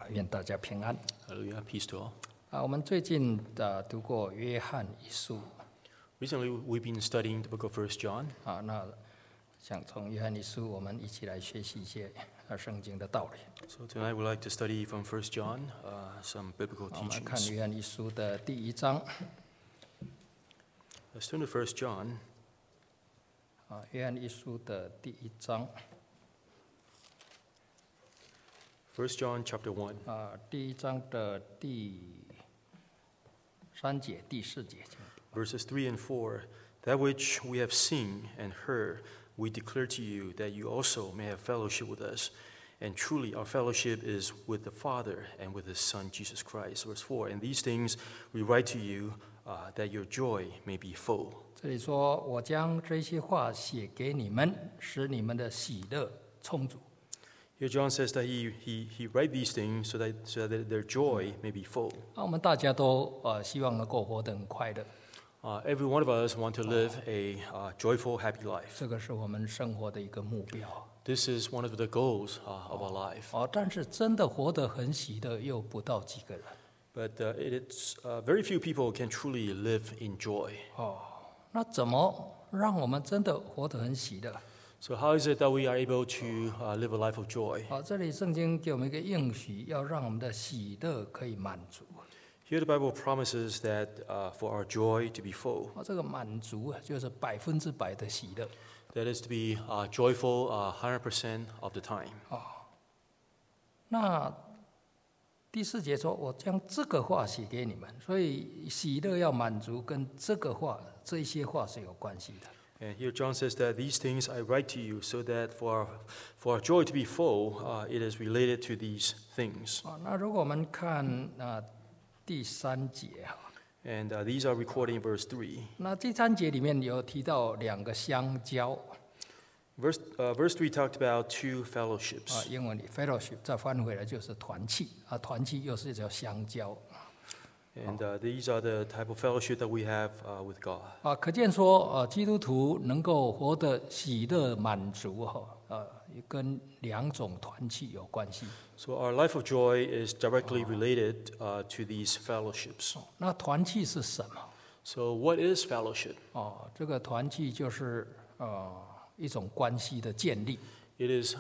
愿大家平安。 Hallelujah, peace to all. 我们最近读过约翰一书 Recently, we've been studying the book of 1 John. 那想从约翰一书，我们一起来学习一些圣经的道理。 So tonight we'd like to study from 1 John, some biblical 我们看 teachings. 约翰一书的第1章 Let's turn to 1 John. 约翰一书的第1章 1 John chapter 1. 第1章的第3节、第4节。 Verses 3 and 4. That which we have seen and heard, we declare to you, that you also may have fellowship with us. And truly, our fellowship is with the Father and with His Son, Jesus Christ. Verse 4. And these things we write to you, that your joy may be full. 这里说：“我将这些话写给你们，使你们的喜乐充足。” Here John says that he write these things so that their joy may be full. 我们大家都希望能够活得很快乐， Every one of us want to live a joyful, happy life. 这个是我们生活的一个目标。 This is one of the goals of our life. 但是真的活得很喜乐，又不到几个人。 But it's very few people can truly live in joy. 那怎么让我们真的活得很喜乐？ So how is it that we are able to live a life of joy? 这里圣经给我们一个应许，要让我们的喜乐可以满足。 Here the Bible promises that for our joy to be full, 这个满足就是100%的喜乐。 that is to be joyful 100% of the time. 那第4节说：“我将这个话写给你们。”所以喜乐要满足，跟这个话、这些话是有关系的。 And here John says that these things I write to you so that for our joy to be full, it is related to these things. 那如果我们看第3节 And these are recorded in verse 3. 那第3节里面有提到2个相交 Verse 3 talked about two fellowships. 英文里 fellowship 再翻回来就是团契团契又是叫相交 And these are the type of fellowship that we have with God. 可见说基督徒能够活得喜乐满足跟2种团契有关系。 So our life of joy is directly related to these fellowships. 那团契是什么？ So what is fellowship? 这个团契就是一种关系的建立 It is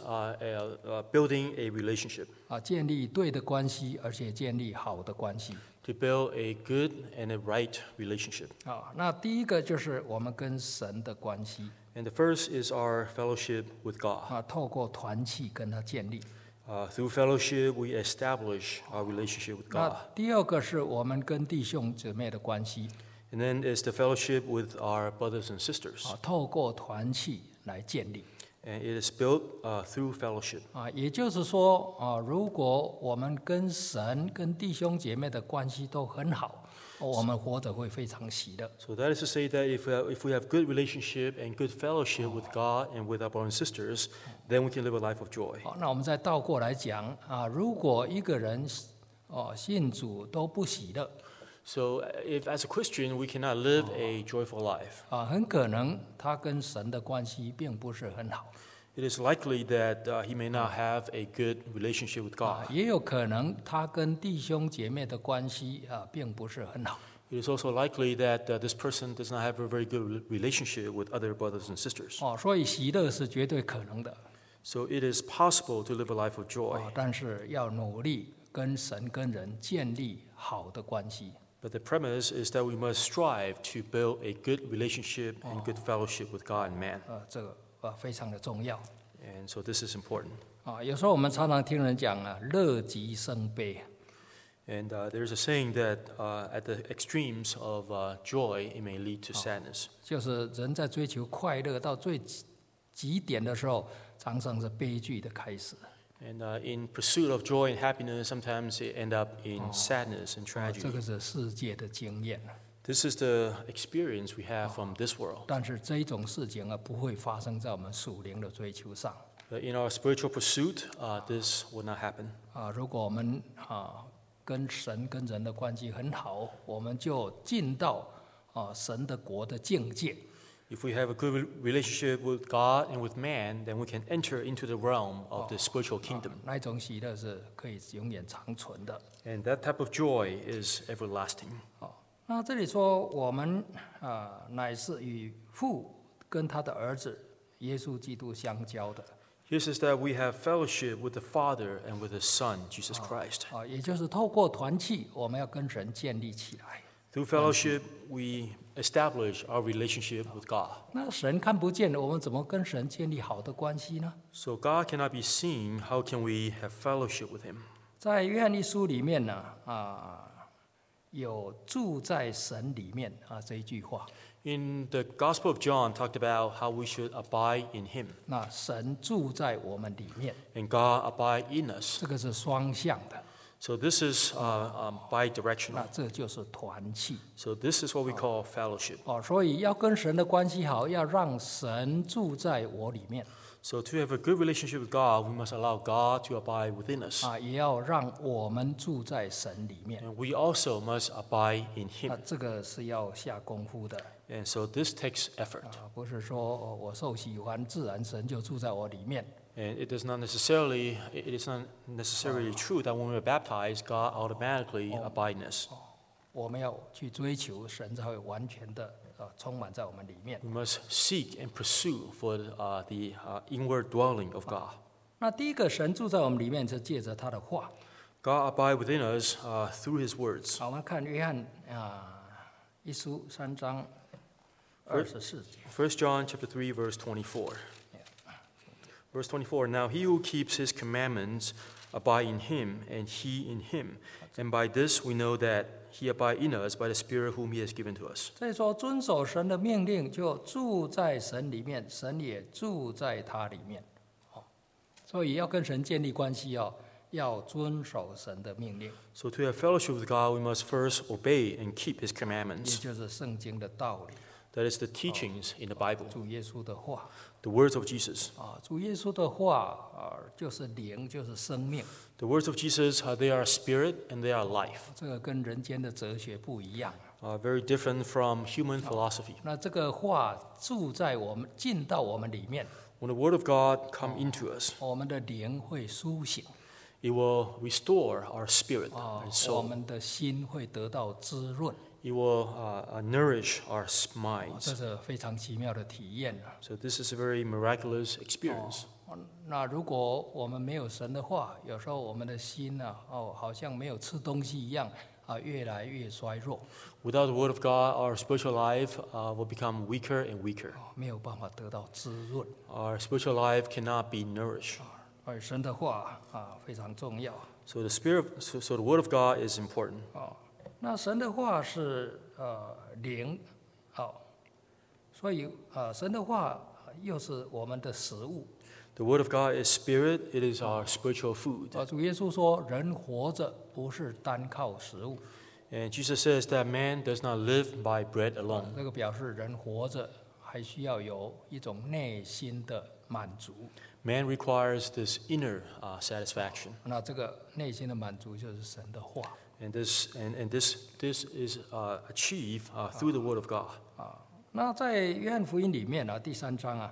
building a relationship, 建立对的关系，而且建立好的关系 to build a good and a right relationship. 那第一个就是我们跟神的关系 And the first is our fellowship with God. 透过团契跟他建立。 Through fellowship, we establish our relationship with 那 God. 第二个是我们跟弟兄姊妹的关系 And then is the fellowship with our brothers and sisters. 透过团契来建立 And it is built through fellowship. 也就是说如果我们跟神跟弟兄姐妹的关系都很好，我们活得会非常喜乐。 So that is to say that if we have good relationship and good fellowship with God and with our brothers and sisters, then we can live a life of joy. 那我们再倒过来讲如果一个人信主都不喜乐 So if as a Christian we cannot live a joyful life, 很可能他跟神的关系并不是很好 it is likely that he may not have a good relationship with God. 也有可能他跟弟兄姐妹的关系并不是很好 It is also likely that this person does not have a very good relationship with other brothers and sisters. 所以喜乐是绝对可能的 So it is possible to live a life of joy, 但是要努力跟神跟人建立好的关系 but the premise is that we must strive to build a good relationship and good fellowship with God and man. 这个非常的重要 And so this is important. 有时候我们常常听人讲乐极生悲 And there's a saying that at the extremes of joy, it may lead to sadness. 就是人在追求快乐到最极点的时候，常常是悲剧的开始。 And in pursuit of joy and happiness, sometimes it end up in sadness and 这 tragedy. 个是世界的经验。 This is the experience we have from this world. 但是这一种事情不会发生在我们属灵的追求上。 But in our spiritual pursuit, this will not happen. 如果我们跟神跟人的关系很好，我们就进到神的国的境界。 If we have a good relationship with God and with man, then we can enter into the realm of the spiritual kingdom. 那一种喜乐是可以永远长存的。 And that type of joy is everlasting. 那这里说我们乃是与父跟他的儿子耶稣基督相交的。 Here says that we have fellowship with the Father and with His Son, Jesus Christ. 也就是透过团契，我们要跟神建立起来。 Through fellowship, we establish our relationship with God. 那神看不见，我们怎么跟神建立好的关系呢？ So God cannot be seen. How can we have fellowship with Him? 在约翰一书里面呢，有住在神里面这一句话。 In the Gospel of John, talked about how we should abide in Him, 那神住在我们里面， and God abide in us. 这个是双向的。 So this is 那 bidirectional. 这就是团契。 So this is what we call fellowship. 所以要跟神的关系好，要让神住在我里面。 So to have a good relationship with God, we must allow God to abide within us. 也要让我们住在神里面。 And we also must abide in Him. 这个是要下功夫的。 And so this takes effort. 不是说我受喜欢，自然神就住在我里面。 And it is not necessarily true that when we're baptized, God automatically abide in us. 我们要去追求神才会完全的充满在我们里面。 We must seek and pursue for the inward dwelling of God. 那第一个，神住在我们里面，是借着他的话。 God abide within us through His words. 我们看约翰一书3章24节。 1 John chapter 3, verse 24. Verse 24, Now he who keeps His commandments abide in Him, and He in him. And by this we know that He abide in us by the Spirit whom He has given to us. 所以说，遵守神的命令，就住在神里面，神也住在他里面。所以要跟神建立关系要遵守神的命令， So to have fellowship with God, we must first obey and keep His 也 commandments. 就是圣经的道理， That is the teachings in the Bible, 主耶稣的话。 the words of Jesus. 主耶稣的话就是灵，就是生命。 The words of Jesus, they are spirit and they are life. 这个跟人间的哲学不一样。 Very different from human philosophy. 那这个话住在我们，进到我们里面， When the Word of God come into us, 我们的灵会苏醒， it will restore our spirit and 我 soul. 们的心会得到滋润。 It will nourish our minds. 这是非常奇妙的体验。 So this is a very miraculous experience. 那如果我们没有神的话，有时候我们的心好像没有吃东西一样越来越衰弱， Without the Word of God, our spiritual life will become weaker and weaker. 没有办法得到滋润。 Our spiritual life cannot be nourished. 而神的话非常重要。 So the Word of God is important. 那神的话是灵，所以神的话又是我们的食物。 The Word of God is spirit. It is our spiritual food. 主耶稣说，人活着不是单靠食物， And Jesus says that man does not live by bread alone. 这个表示人活着还需要有一种内心的满足。 Man requires this inner satisfaction. 那这个内心的满足就是神的话。 And this is achieved through the Word of God. 那在约翰福音里面第3章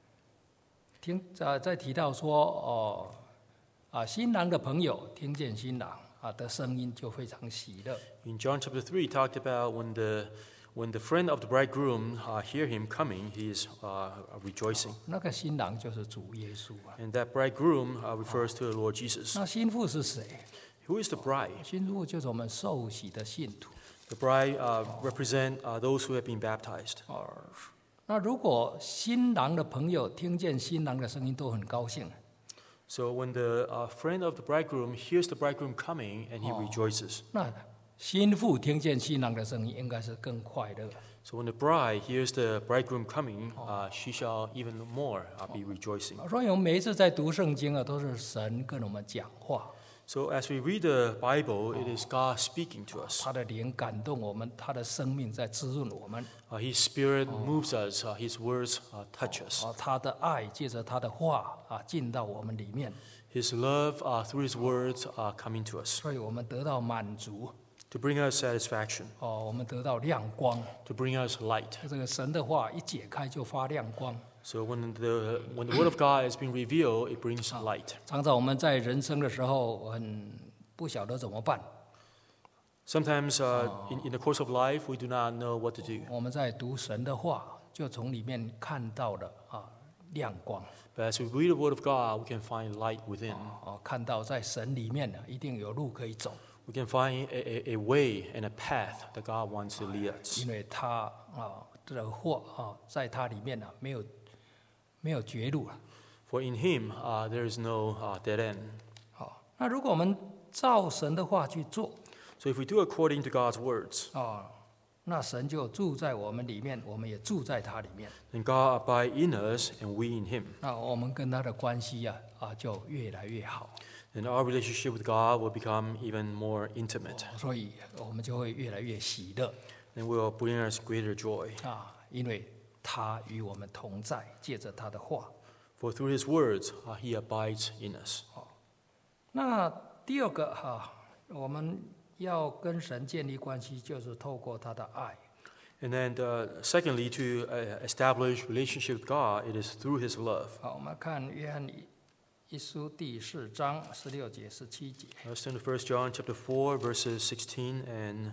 在提到说新郎的朋友听见新郎的声音就非常喜乐。 In John chapter 3, it talked about when the friend of the bridegroom hear him coming, he is rejoicing. 那个新郎就是主耶稣 And that bridegroom refers to the Lord Jesus. 那新妇是谁？ Who is the bride? 新妇就是我们受洗的信徒。 The bride represent those who have been baptized. 那如果新郎的朋友听见新郎的声音都很高兴， So when the friend of the bridegroom hears the bridegroom coming and he rejoices. 那新妇听见新郎的声音应该是更快乐。 So when the bride hears the bridegroom coming, she shall even more be rejoicing. 所以我们每一次在读圣经都是神跟我们讲话， So as we read the Bible, it is God speaking to us. 他的灵感动我们，他的生命在滋润我们， His Spirit moves us. His words touch us. 他的爱借着他的话进到我们里面， His love through His words come into us. 所以我们得到满足。 to bring us satisfaction, 我们得到亮光。 to bring us light. 这个神的话一解开就发亮光。 So when the Word of God is being revealed, it brings light. 常常我们在人生的时候很不晓得怎么办。 Sometimes in the course of life, we do not know what to do. 我们在读神的话，就从里面看到了亮光。 But as we read the Word of God, we can find light within. 看到在神里面呢，一定有路可以走， We can find a way and a path that God wants to lead us. 因为他这个话在他里面呢，没有绝路了。 For in Him, there is no dead end. 好，那如果我们照神的话去做， So if we do according to God's words, 那神就住在我们里面，我们也住在他里面。 then God abides in us and we in Him. 那我们跟他的关系就越来越好， And our relationship with God will become even more intimate. 所以我们就会越来越喜乐 And will bring us greater joy. 因为他与我们同在，借着他的话。 For through His words, He abides in us. 那第二个我们要跟神建立关系，就是透过他的爱。 And then secondly, to establish relationship with God, it is through His love. 好，我们看约翰一书第4章16节、17节。 Let's turn to 1 John chapter 4, verses 16 and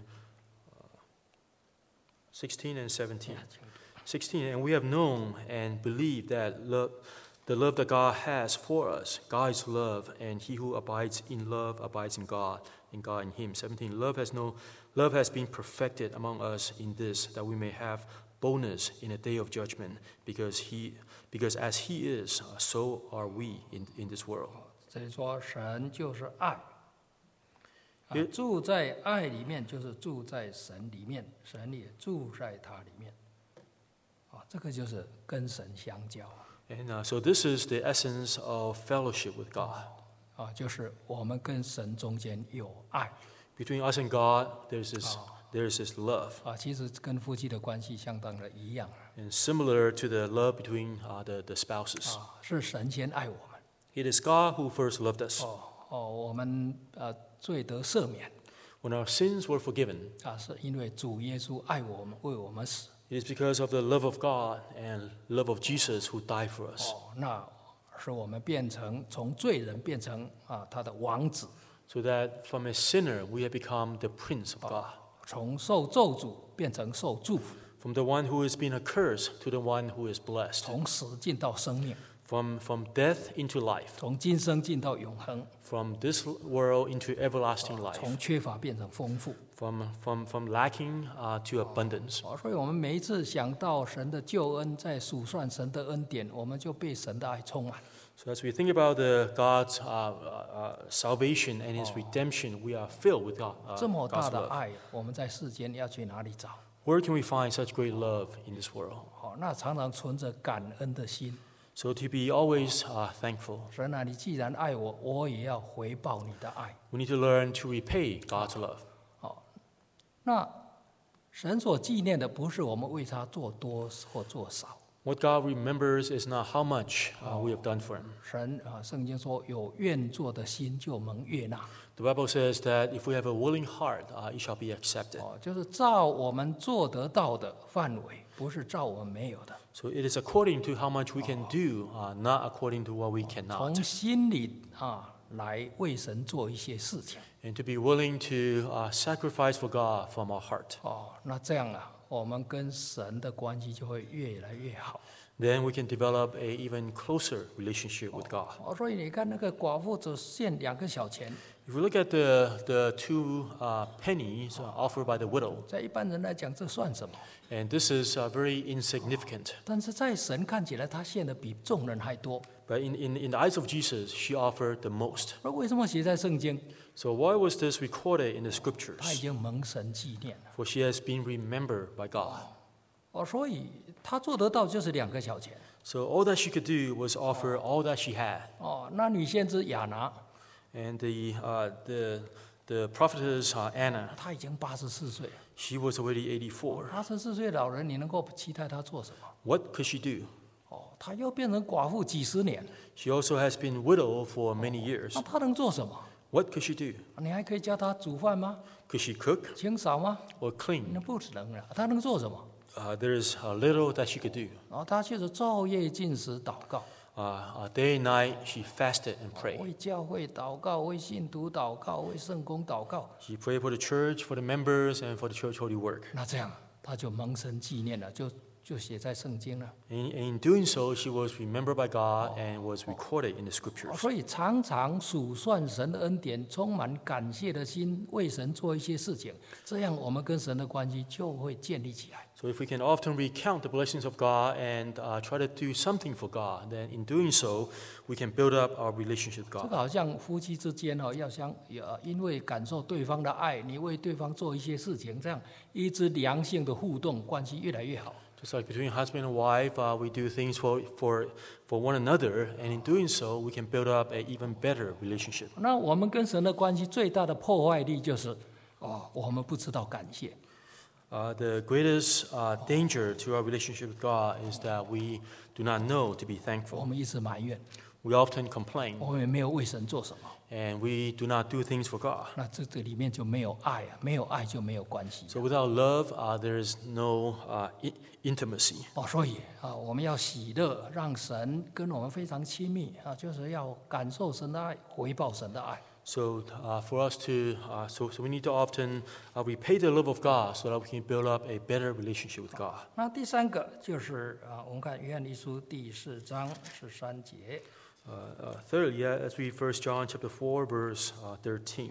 17. 16, and we have known and believed that the love that God has for us, God's love, and he who abides in love abides in God, and God in him. 17, love has been perfected among us in this, that we may have boldness in a day of judgment, because as he is, so are we in this world. 所以说，神就是爱，住在爱里面，就是住在神里面，神也住在他里面。这个就是跟神相交。 And so this is the essence of fellowship with God. 就是我们跟神中间有爱。 Between us and God, there's this love. 其实跟夫妻的关系相当的一样。 And similar to the love between the spouses. 是神先爱我们。 It is God who first loved us. 我们罪得赦免。 When our sins were forgiven, 是因为主耶稣爱我们，为我们死。 it is because of the love of God and love of Jesus who died for us. 那使我们从罪人变成他的王子。 So that from a sinner we have become the prince of God. 从受咒诅变成受祝福。 From the one who has been accursed to the one who is blessed. 从死进到生命。 From death into life. 从今生进到永恒。 From this world into everlasting life. 从缺乏变成丰富。 From lacking to abundance. 所以我们每一次想到神的救恩，在数算神的恩典，我们就被神的爱充满。 So as we think about God's salvation and His redemption, we are filled with 这么大 God's 的 love. 爱，我们在世间要去哪里找？ Where can we find such great love in this world? 那常常存着感恩的心。 So to be always thankful. 神啊，你既然爱我，我也要回报你的爱。 We need to learn to repay God's love. 那神所纪念的，不是我们为他做多或做少。 What God remembers is not how much we have done for Him. 神圣经说，有愿做的心就蒙悦纳。 The Bible says that if we have a willing heart, it shall be accepted. 就是照我们做得到的范围，不是照我们没有的。 So it is according to how much we can do, not according to what we 从 cannot. 心里来为神做一些事情。 And to be willing to sacrifice for God from our heart. 那这样我们跟神的关系就会越来越好。 Then we can develop a even closer relationship with God. 所以你看那个寡妇只献2个小钱， If we look at the 2 pennies offered by the widow, 在一般人来讲这算什么？ and this is very insignificant. 但是在神看起来，他献的比众人还多。 But in the eyes of Jesus, she offered the most. 那为什么写在圣经？ So why was this recorded in the 他已 scriptures? 经蒙神纪念了。 For she has been remembered by God. 所以他做得到就是2个小钱。 So all that she could do was offer all that she had. 那女先知亚拿， And the prophetess Anna, 她已经84岁了。 she was already 84. 84岁老人，你能够期待她做什么？ What could she do? 她又变成寡妇几十年， She also has been widowed for many years. 那她能做什么？ What could she do? 你还可以叫他煮饭吗？ Could she cook 清扫吗？ or clean? 那不能了。他能做什么？ There is little that she could do. 他就是昼夜禁食祷告， Day and night, she fasted and prayed. 为教会祷告，为信徒祷告，为圣工祷告。 She prayed for the church, for the members, and for the church holy work. 那这样他就蒙神纪念了，就写在圣经了。 And in doing so, she was remembered by God and was recorded in the scriptures. 所以常常数算神的恩典，充满感谢的心，为神做一些事情，这样我们跟神的关系就会建立起来。 So if we can often recount the blessings of God and try to do something for God, then in doing so, we can build up our relationship with 这 God. 个好像夫妻之间要因为感受对方的爱，你为对方做一些事情，这样一直良性的互动，关系越来越好。 Just like between husband and wife, we do things for one another, and in doing so, we can build up an even better relationship. 那我们跟神的关系最大的破坏力就是，我们不知道感谢。 The greatest danger to our relationship with God is that we do not know to be 我 thankful. 们一直埋怨， We often complain, 我们也没有为神做什么。 and we do not do things for God. 那这里面就没有爱啊，没有爱就没有关系。 So without love, there is no intimacy. 所以我们要喜乐，让神跟我们非常亲密就是要感受神的爱，回报神的爱。 So for us to, so we need to often repay the love of God so that we can build up a better relationship with God. 那第三个就是我们看约翰一书第4章13节。 Thirdly, let's read 1 John chapter 4, verse 13.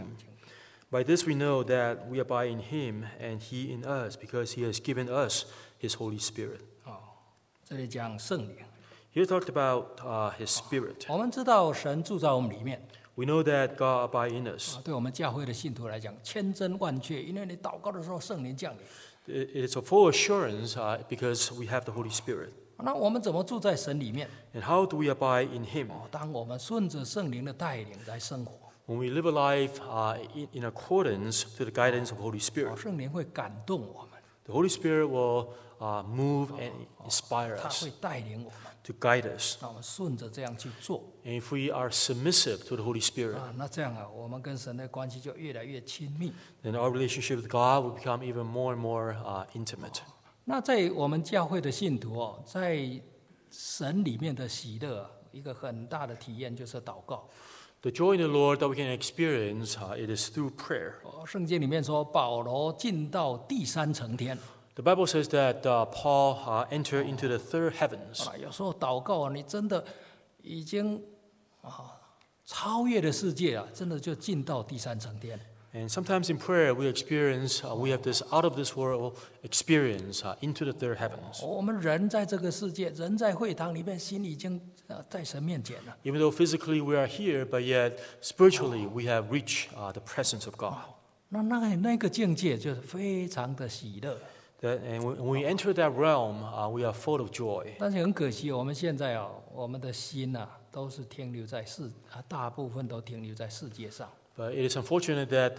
By this we know that we abide in Him and He in us, because He has given us His Holy Spirit. 这里讲圣灵， Here talked about His Spirit. 我们知道神住在我们里面。 We know that God abides in us. 对我们教会的信徒来讲，千真万确，因为你祷告的时候，圣灵降临。 It is a full assurance because we have the Holy Spirit. 那我们怎么住在神里面？ And how do we abide in Him? 当我们顺着圣灵的带领来生活， When we live a life in accordance to the guidance of Holy Spirit. 圣灵会感动我们， The Holy Spirit will move and inspire 他 us, 会带领我们。 to guide us. 那我们顺着这样去做 And if we are submissive to the Holy Spirit, 那这样我们跟神的关系就越来越亲密。 then our relationship with God will become even more and more intimate. 那在我们教会的信徒在神里面的喜乐，一个很大的体验就是祷告。 The joy in the Lord that we can experience, it is through prayer. 圣经里面说，保罗进到第3层天。 The Bible says that Paul entered into the third heavens. 有时候祷告你真的已经超越了世界真的就进到第3层天。 And sometimes in prayer, we experience, we have this out of this world experience into the third heavens. 我们人在这个世界，人在会堂里面，心已经在神面前了。 Even though physically we are here, but yet spiritually we have reached the presence of God. 那个境界就是非常的喜乐。 And when we enter that realm, we are full of joy. 但是很可惜，我们现在我们的心都是停留在大部分都停留在世界上。 But it is unfortunate that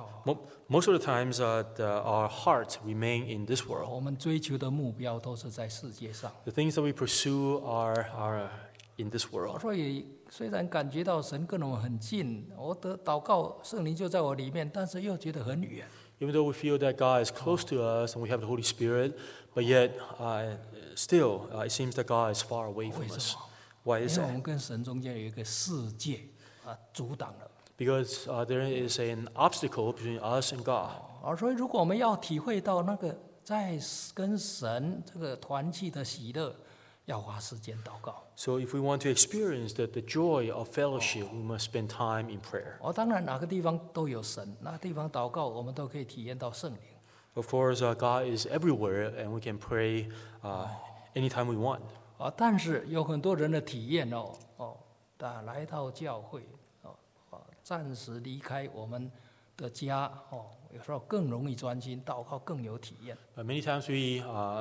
most of the times our hearts remain in this world. 我们追求的目标都是在世界上。 The things that we pursue are in this world. 所以虽然感觉到神跟我们很近，我的祷告圣灵就在我里面，但是又觉得很远。 Even though we feel that God is close to us and we have the Holy Spirit, but yet still it seems that God is far away from us. Why is 因为我 that? 们跟神中间有一个世界阻挡了。 Because there is an obstacle between us and God. 所以如果我们要体会到那个在跟神这个团契的喜乐，要花时间祷告。 So if we want to experience the joy of fellowship, we must spend time in prayer. 当然哪个地方都有神，哪个地方祷告，我们都可以体验到圣灵。 Of course, God is everywhere, and we can pray anytime we want. 但是有很多人的体验来到教会暂时离开我们的家有时候更容易专心祷告，更有体验。 Many times we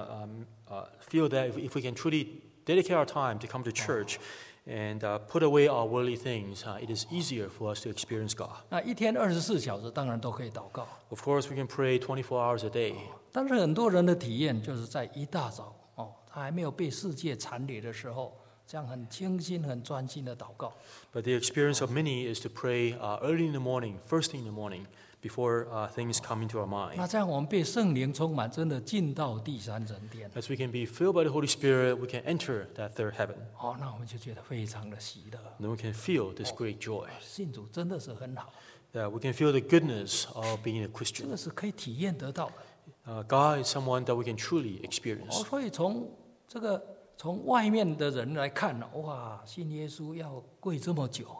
feel that if we can truly dedicate our time to come to church and put away our worldly things, it is easier for us to experience God. 那一天24小时当然都可以祷告， Of course, we can pray 24 hours a day. 但是很多人的体验就是在一大早他还没有被世界缠累的时候， 这样很清心、很专心的祷告。 But the experience of many is to pray early in the morning, first thing in the morning, before things come into our mind. 那这样我们被圣灵充满，真的进到第三层天。 As we can be filled by the Holy Spirit, we can enter that third heaven. 哦，那我们就觉得非常的喜乐。 And then we can feel this great joy. 信主真的是很好， That we can feel the goodness of being a 这 Christian. 个是可以体验得到的。 God is someone that we can truly experience. 哦，所以从外面的人来看，哇，信耶稣要跪这么久。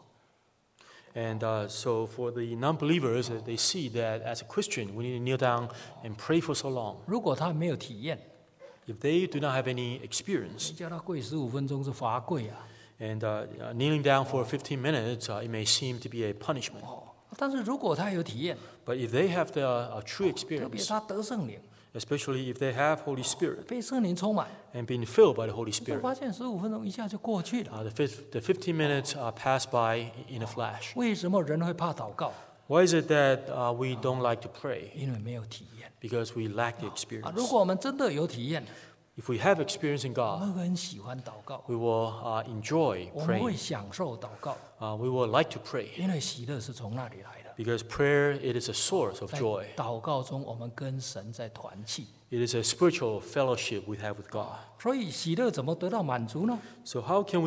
And so for the non-believers, they see that as a Christian, we need to kneel down and pray for so long. 如果他没有体验， If they do not have any experience, 你叫他跪15分钟是罚跪啊。 and kneeling down for 15 minutes, it may seem to be a punishment. 哦，但是如果他有体验， But if they have the true 特别 experience, 他得圣灵， especially if they have Holy Spirit 被圣灵充满， and being filled by the Holy 就 Spirit, 发现15分钟一下就过去了。 the 15 minutes pass by in a flash. 为什么人会怕祷告？ Why is it that we don't like to pray? 因为没有体验 Because we lack the 啊。 experience. 如果我们真的有体验， If we have experience in 我 God, 们会很喜欢祷告， we will enjoy 我们会 praying. 享受祷告， We will like to pray 因为喜乐是从那里来的。 because prayer, it is a source of 在 joy. 祷告中，我们跟神在团契， It is a spiritual fellowship we have with God. 所以喜乐怎么得到满足呢？ So how can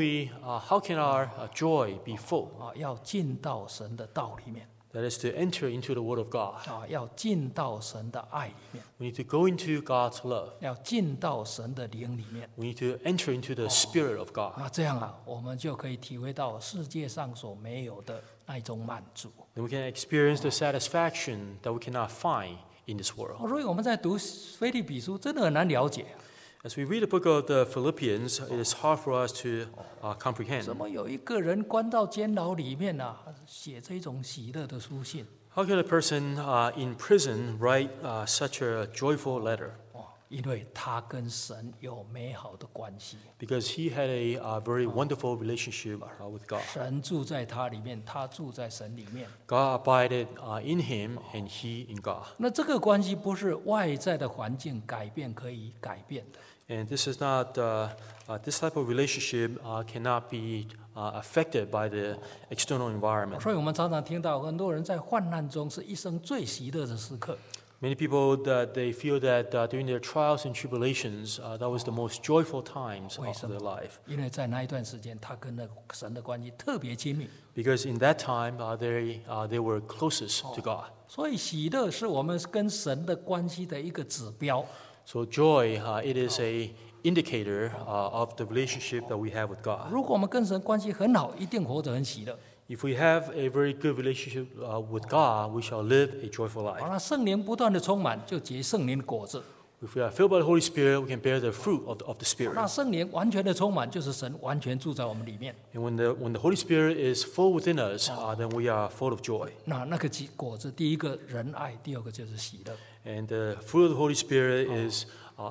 our joy be full? 啊，要进到神的道里面， That is to enter into the Word of God. 啊，要进到神的爱里面， We need to go into God's love. 要进到神的灵里面。 We need to enter into the Spirit of God. 那这样啊，我们就可以体会到世界上所没有的那一种满足。 Then we can experience the satisfaction that we cannot find in this world. 所以我们在读腓立比书，真的很难了解， As we read the book of the Philippians, it is hard for us to comprehend. 怎么有一个人关到监牢里面啊，写这种喜乐的书信？ How can a person in prison write such a joyful letter? 哦，因为他跟神有美好的关系， Because he had a very wonderful relationship with God. 神住在他里面，他住在神里面。 God abided in him and he in God. 那这个关系不是外在的环境改变可以改变的。 And this is not, this type of relationship cannot be affected by the external environment. 所以我们常常听到很多人在患难中是一生最喜乐的时刻。 Many people that they feel that during their trials and tribulations, that was the most joyful times of their life. 因为在那一段时间，他跟那神的关系特别亲密， Because in that time, they were closest to God. 所以喜乐是我们跟神的关系的一个指标。 So joy, it is a indicator of the relationship that we have with God. 如果我们跟神关系很好，一定活得很喜乐。 If we have a very good relationship with God, we shall live a joyful 好 life. 了，圣灵不断的充满，就结圣灵的果子。 If we are filled by the Holy Spirit, we can bear the fruit of the 那 Spirit. 圣灵完全的充满，就是神完全住在我们里面。 And when the Holy Spirit is full within us, then we are full of joy. 那个果子，第一个仁爱，第二个就是喜乐。 And the fruit of the Holy Spirit is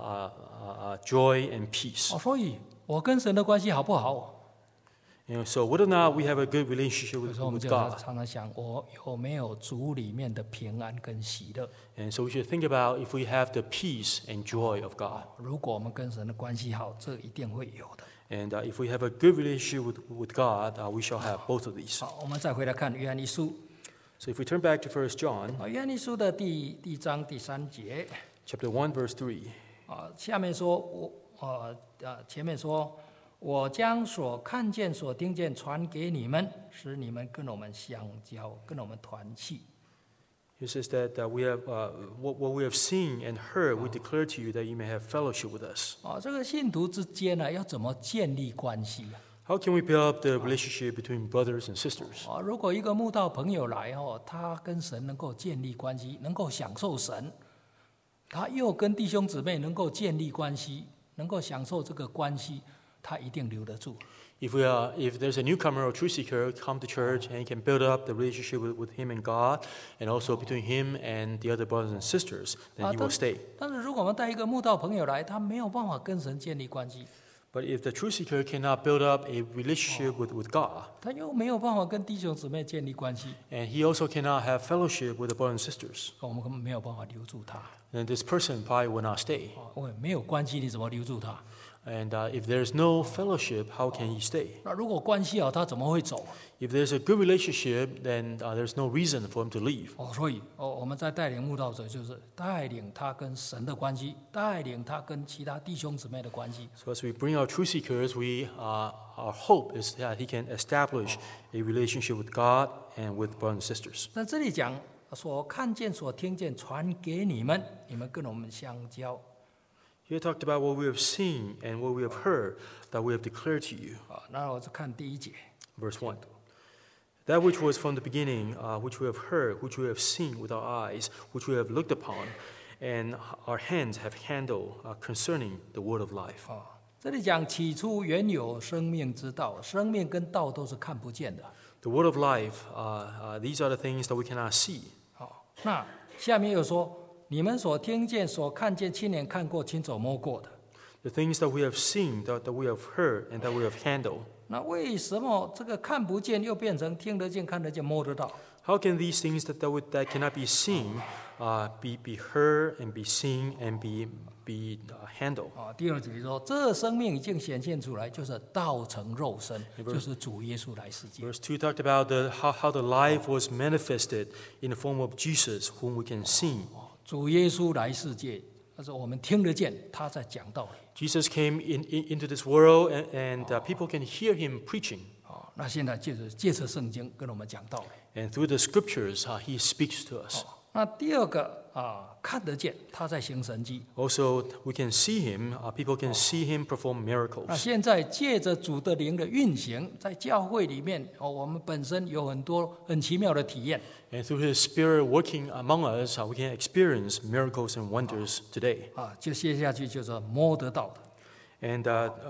joy and peace. 哦，所以我跟神的关系好不好？ And so whether or not we have a good relationship 有 with, 时候我们 with 就 God, 常常想，我有没有主里面的平安跟喜乐？ and so we should think about if we have the peace and joy of God. 如果我们跟神的关系好，这一定会有的。 And if we have a good relationship with God, we shall have both of these. 好，我们再回来看约翰一书 So if we turn back to 1 John 啊，约翰一书的第一章第3节 chapter 1, verse 3, 啊，下面说前面说，我将所看见、所听见传给你们，使你们跟我们相交，跟我们团契。 he says that we have what we have seen and heard, we declare to you that you may have fellowship with us. 啊，这个信徒之间呢，要怎么建立关系啊？ How can we build up the relationship between brothers and sisters? 啊，如果一个慕道朋友来哦，他跟神能够建立关系，能够享受神，他又跟弟兄姊妹能够建立关系，能够享受这个关系，他一定留得住。 If there's a newcomer or truth seeker come to church and he can build up the relationship with him and God, and also between him and the other brothers and sisters, then he will stay. 但是如果我们带一个慕道朋友来，他没有办法跟神建立关系， But if the truth seeker cannot build up a relationship with God, 他又没有办法跟弟兄姊妹建立关系， and he also cannot have fellowship with the brothers and sisters, 我们根本没有办法留住他。 then this person probably will not stay. 因为没有关系，你怎么留住他？ And if there's no fellowship, how can he stay? 那如果关系好，他怎么会走？ If there's a good relationship, then there's no reason for him to leave. 所以我们在带领慕道者，就是带领他跟神的关系，带领他跟其他弟兄姊妹的关系。 So as we bring our truth seekers, our hope is that he can establish a relationship with God and with brothers and sisters. 那这里讲所看见、所听见，传给你们，你们跟我们相交。 Here talked about what we have seen and what we have heard that we have declared to you. 那我就看第1节。 Verse 1. That which was from the beginning, which we have heard, which we have seen with our eyes, which we have looked upon, and our hands have handled concerning the word of life. 这里讲起初原有生命之道，生命跟道都是看不见的。 The word of life, these are the things that we cannot see. 那下面又说，你们所听见、所看见、亲眼看过、亲手摸过的。 The things that we have seen, that we have heard, and that we have handled. 那为什么这个看不见又变成听得见、看得见、摸得到？ How can these things that cannot be seen be heard and be seen and be handled? 第2节说，这生命已经显现出来，就是道成肉身，就是主耶稣来世界。 Verse 2 talked about how the life was manifested in the form of Jesus, whom we can see. 主耶稣来世界，但是我们听得见他在讲道理。 Jesus came into this world, and people can hear him preaching. 那现在借着圣经跟我们讲道理。 And through the scriptures, he speaks to us. 那第2个看得见他在行神迹。 Also, we can see him. People can see him perform 那 miracles. 现在借着主的灵的运行，在教会里面，我们本身有很多很奇妙的体验。 And through his spirit working among us, we can experience miracles and wonders today. 就接下去就是摸得到的， And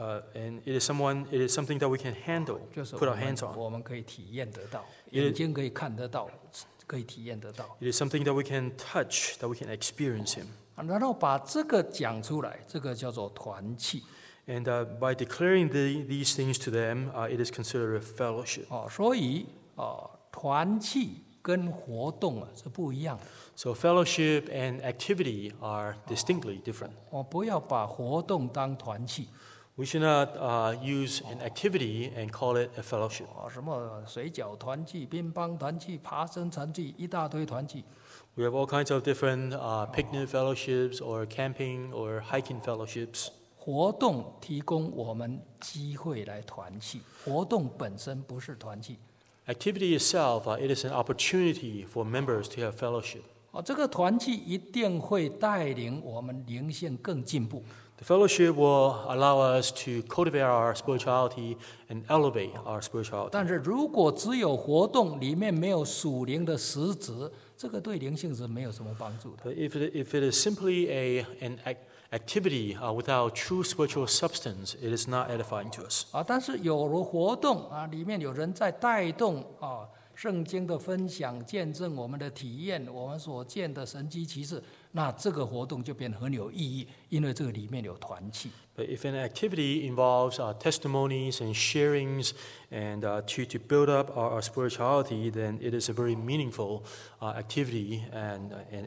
it is something that we can handle, 就是 put our hands on. 我们可以体验得到，眼睛可以看得到，可以体验得到。 It is something that we can touch, that we can experience him. 然后把这个讲出来，这个叫做团契。 And by declaring these things to them, it is considered a fellowship. 所以团契跟活动是不一样的。 So fellowship and activity are distinctly different. 不要把活动当团契。 We should not use an activity and call it a fellowship. 什么水饺团契、乒乓团契、爬山团契，一大堆团契。 We have all kinds of different picnic fellowships or camping or hiking fellowships. 活动提供我们机会来团契，活动本身不是团契。 Activity itself, it is an opportunity for members to have fellowship. 这个团契一定会带领我们灵性更进步。 The fellowship will allow us to cultivate our spirituality and elevate our spirituality. 但是如果只有活动，里面没有属灵的实质，这个对灵性是没有什么帮助的。 But if it is simply an activity without true spiritual substance, it is not edifying to us. 但是有了活动里面有人在带动圣经的分享、见证我们的体验，我们所见的神迹奇事，那这个活动就变得很有意义，因为这个里面有团契。 But if an activity involves testimonies and sharings and to build up our spirituality, then it is a very meaningful activity and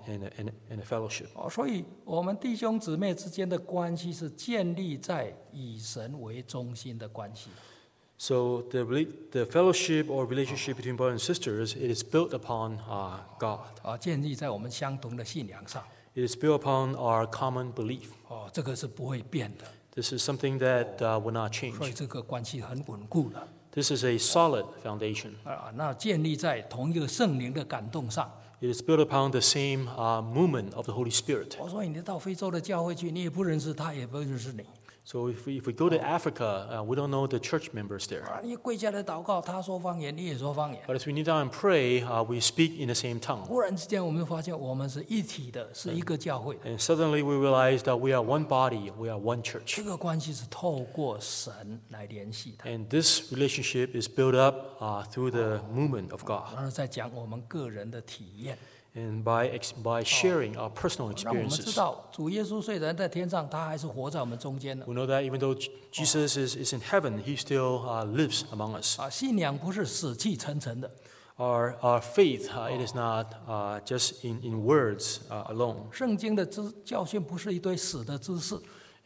a fellowship. 所以我们弟兄姊妹之间的关系是建立在以神为中心的关系。 So the fellowship or relationship between brothers and sisters, it is built upon God. 建立在我们相同的信仰上。 It is built upon our common belief. 这个是不会变的。 This is something that will not 所以 change. 这个关系很稳固的。 This is a solid foundation. 那建立在同一个圣灵的感动上。 It is built upon the same movement of the Holy Spirit. 我说你到非洲的教会去，你也不认识他，也不认识你。 So if we go to Africa, we don't know the church members there. 你跪下来祷告，他说方言，你也说方言。 But as we kneel down and pray, we speak in the same tongue. 忽然之间，我们发现我们是一体的，是一个教会。 And suddenly we realize that we are one body, we are one church. 这个关系是透过神来联系的。 And this relationship is built up through the movement of God. 然后再讲我们个人的体验。 And by sharing our personal 让我们知 experiences. 道，主耶稣虽然在天上，他还是活在我们中间的。 We know that even though Jesus is in heaven, he still lives among us. 信仰不是死气沉沉的。 Our faith, it is not just in words alone. 圣经的教训不是一堆死的知识。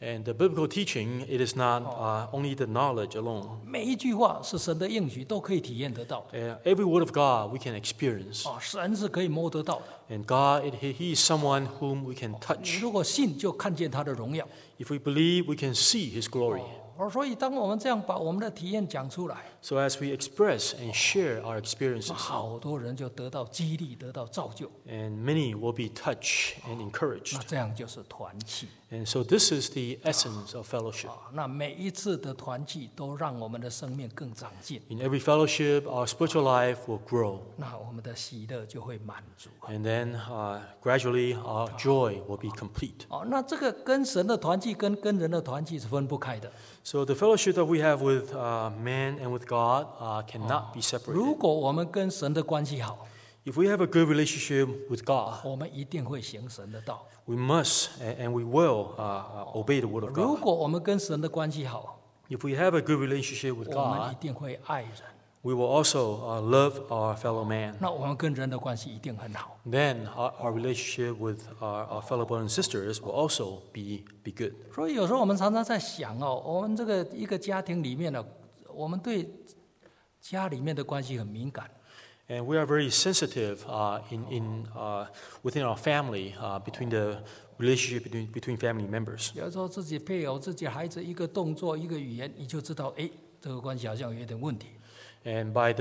And the biblical teaching, it is not only the knowledge alone. 每一句话是神的应许，都可以体验得到的。 Every word of God we can experience. 神是可以摸得到的。 And God, He is someone whom we can 你 touch. 如果信，就看见他的荣耀。 If we believe, we can see His glory. 所以，当我们这样把我们的体验讲出来， So as we express and share our experiences, 好多人就得到激励，得到造就。 and many will be touched and 那 encouraged. 这样就是团契。 And so this is the essence of fellowship. 那每一次的团契都让我们的生命更长进， In every fellowship, our spiritual life will grow. 那我们的喜乐就会满足。 And then gradually our joy will be complete. 那这个跟神的团契跟人的团契是分不开的。 So the fellowship that we have with man and with God cannot be 如 separated. 果我们跟神的关系好， If we have a good relationship with God, 我们一定会行神的道。 we must and we will obey the word of 如 God. 果我们跟神的关系好， If we have a good relationship with 我们一 God, 定会爱人。 we will also love our fellow man. 那我们跟人的关系一定很好。 Then our relationship with our fellow brothers and sisters will also be good. 所以有时候我们常常在想我们这个一个家庭里面呢，我们对家里面的关系很敏感。 And we are very sensitive within our family between the relationship between family members. 有时候自己配偶、自己孩子一个动作、一个语言，你就知道，这个关系好像有点问题。 And by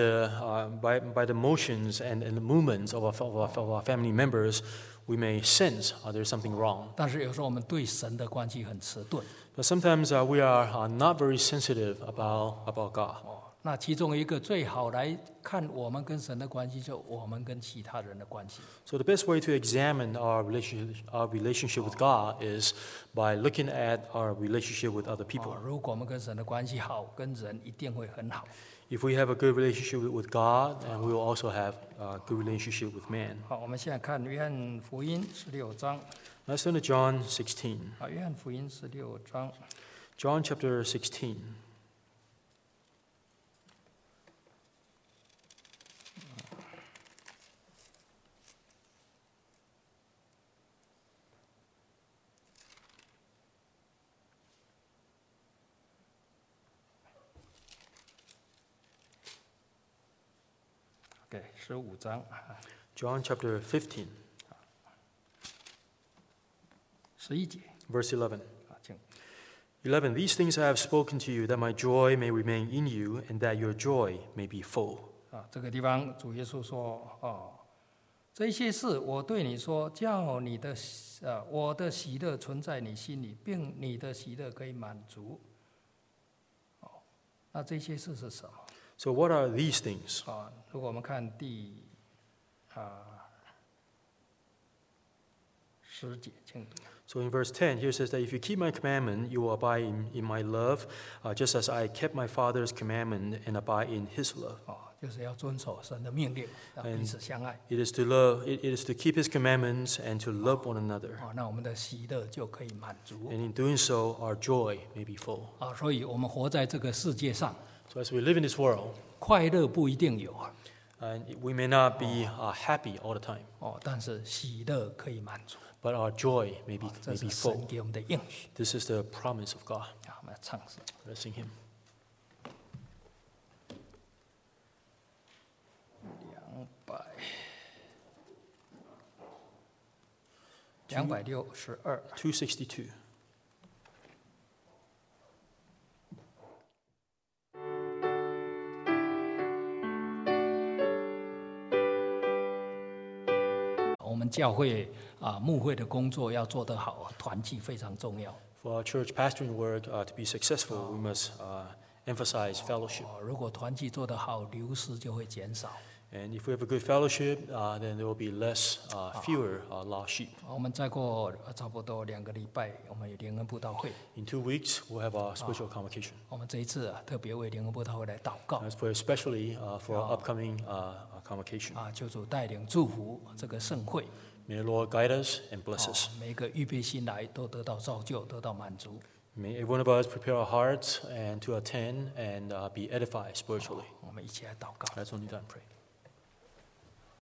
the motions and the movements of our family members, we may sense there's something wrong. 但是有时候我们对神的关系很迟钝。 But sometimes we are not very sensitive about God. 那其中一个最好来看我们跟神的关系，就我们跟其他人的关系。 So the best way to examine our relationship with God is by looking at our relationship with other people. 如果我们跟神的关系好，跟人一定会很好。 If we have a good relationship with God, and we will also have a good relationship with man. 好，我们现在看约翰福音16章。 Let's turn to John 16. 约翰福音16章。 John chapter 16. Okay, 15章。 John chapter 15, 11节。 verse 11. 请。 11. These things I have spoken to you, that my joy may remain in you, and that your joy may be full. 这个地方主耶稣说，这些事我对你说，叫你的我的喜乐存在你心里，并你的喜乐可以满足。那这些事是什么？ So what are these things? 如果我们看第10节，请读。 So in verse 10, here it says that if you keep my commandment, you will abide in my love, just as I kept my Father's commandment and abide in his love. 就是要遵守神的命令，要彼此相爱。 It is to love, it is to keep his commandments and to love one another. 那我们的喜乐就可以满足。 And in doing so, our joy may be full. 所以我们活在这个世界上， So as we live in this world, 快乐不一定有 and we may not be happy all the time, 但是喜乐可以满足。 but our joy may be 这是 full. 神给我们的应许。 This is the promise of God. 我们要唱诗。 Let's sing him. 262。 262. 我们教会牧会的工作要做得好，团契非常重要。 For our church pastoring work to be successful, we must emphasize fellowship. 如果团契做得好，流失就会减少。 And if we have a good fellowship, then there will be fewer lost sheep. 我们再过差不多2个礼拜，我们有联合布道会。 In 2 weeks, we'll have our spiritual convocation. 我们这一次特别为联合布道会来祷告。 Let's pray especially for our upcoming convocation. 求主带领祝福这个盛会。 May the Lord guide us and bless us. 每个预备心来都得到造就，得到满足。 May every one of us prepare our hearts and to attend and be edified spiritually. 我们一起来祷告。 Let's only done pray.